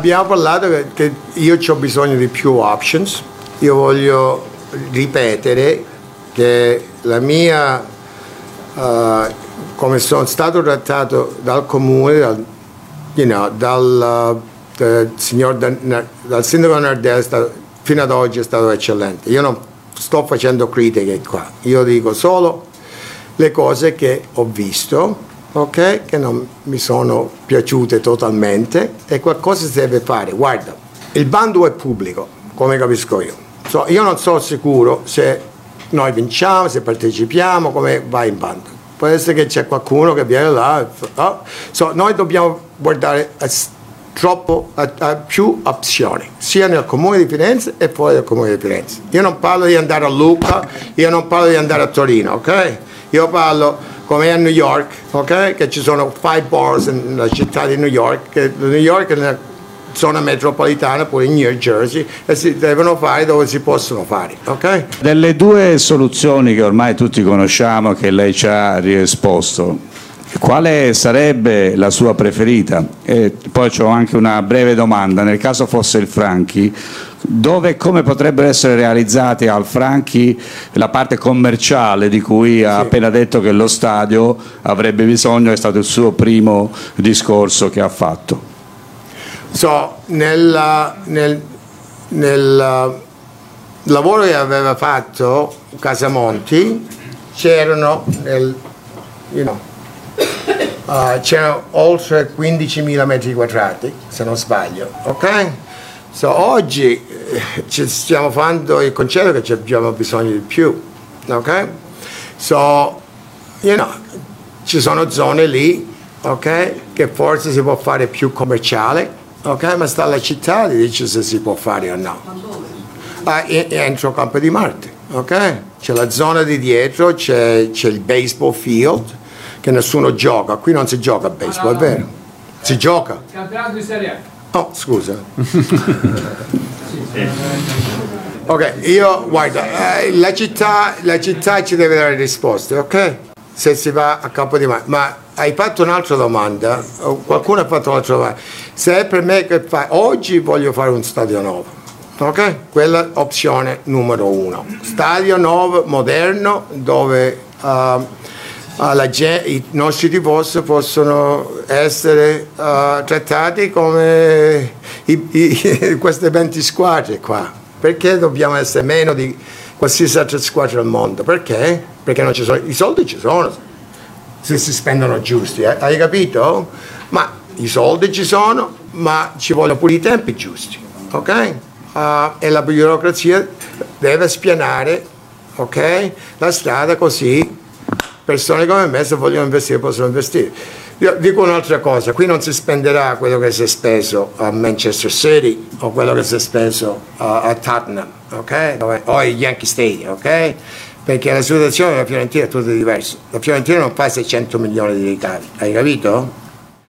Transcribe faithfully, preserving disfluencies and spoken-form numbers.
Abbiamo parlato che, che io ho bisogno di più options, io voglio ripetere che la mia, uh, come sono stato trattato dal comune, dal, you know, dal, uh, dal, signor, dal sindaco Nardella, stato, fino ad oggi è stato eccellente. Io non sto facendo critiche qua, io dico solo le cose che ho visto, ok, che non mi sono piaciute totalmente e qualcosa si deve fare. Guarda, il bando è pubblico, come capisco io. So, io non sono sicuro se noi vinciamo, se partecipiamo, come va in bando. Può essere che c'è qualcuno che viene là. Oh. So, noi dobbiamo guardare a, troppo, a, a più opzioni, sia nel comune di Firenze e fuori dal comune di Firenze. Io non parlo di andare a Lucca, io non parlo di andare a Torino, ok? Io parlo come a New York, ok? Che ci sono five bars nella città di New York, che New York è una zona metropolitana, pure in New Jersey, e si devono fare dove si possono fare, ok? Delle due soluzioni che ormai tutti conosciamo, che lei ci ha riesposto, quale sarebbe la sua preferita? E poi ho anche una breve domanda: nel caso fosse il Franchi, dove e come potrebbero essere realizzati al Franchi la parte commerciale di cui ha sì. appena detto che lo stadio avrebbe bisogno, è stato il suo primo discorso che ha fatto. So, nel, nel, nel lavoro che aveva fatto Casamonti c'erano nel, you know, uh, c'erano oltre quindicimila metri quadrati, se non sbaglio, ok? So, oggi eh, ci stiamo facendo il concetto che abbiamo bisogno di più, ok? So, you know, ci sono zone lì, ok, che forse si può fare più commerciale, ok, ma sta alla città di dice se si può fare o no. Ah, entro Campo di Marte, ok? C'è la zona di dietro, c'è, c'è il baseball field, che nessuno gioca. Qui non si gioca a baseball, è vero? Si gioca? Campionato di Serie A. Oh, scusa. Ok, io, guarda, eh, la, città, la città ci deve dare risposte, ok? Se si va a Campo di Marte. Ma hai fatto un'altra domanda, qualcuno ha fatto un'altra domanda. Se è per me che fa, oggi voglio fare un stadio nuovo, ok? Quella è opzione numero uno. Stadio nuovo, moderno, dove uh, uh, la gente, i nostri tifosi possono essere uh, trattati come i, i, queste venti squadre qua. Perché dobbiamo essere meno di qualsiasi altra squadra al mondo? Perché? Perché non ci sono, i soldi ci sono, se si spendono giusti, eh? Hai capito? Ma i soldi ci sono, ma ci vogliono pure i tempi giusti, ok? Uh, e la burocrazia deve spianare, ok? La strada, così persone come me, se vogliono investire, possono investire. Io dico un'altra cosa: qui non si spenderà quello che si è speso a Manchester City o quello che si è speso uh, a Tottenham, ok? O ai Yankee Stadium, ok? Perché la situazione della Fiorentina è tutta diversa. La Fiorentina non fa seicento milioni di ricavi, hai capito?